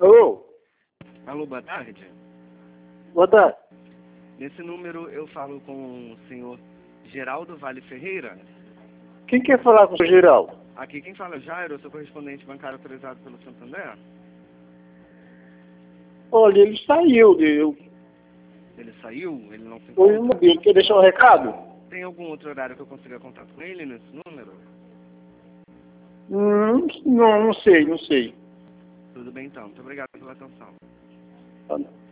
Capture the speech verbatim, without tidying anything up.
Alô? Alô, boa tarde. Boa tarde. Nesse número eu falo com o senhor Geraldo Vale Ferreira. Quem quer falar com o Geraldo? Aqui quem fala é Jairo, eu sou correspondente bancário autorizado pelo Santander. Olha, ele saiu, eu. Ele saiu? Ele não se Foi encontra? uma dele. Quer deixar um recado? Tem algum outro horário que eu consiga contato com ele nesse número? Hum, não, não sei, não sei. Tudo bem então. Muito obrigado pela atenção. Ah, não.